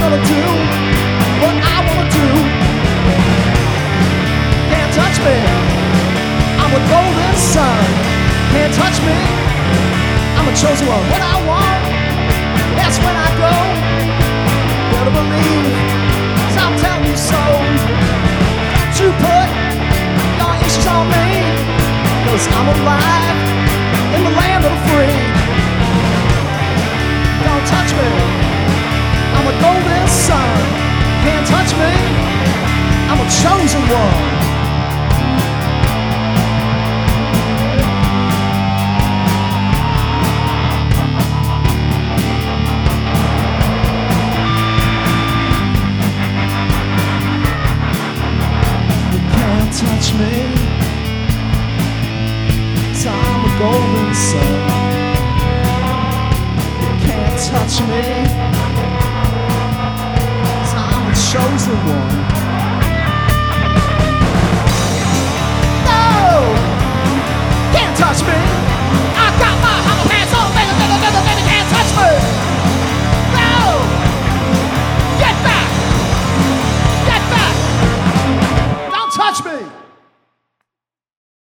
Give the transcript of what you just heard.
gonna do what I wanna do. Can't touch me, I'm a golden sun. Can't touch me, I'm a chosen one. What I want, that's when I go. Better believe, 'cause I'm telling you so. Don't you put your issues on me, 'cause I'm alive in the land of the free. Don't touch me, I'm a golden sun. Can't touch me, I'm a chosen one. You can't touch me, 'cause I'm a golden sun. You can't touch me,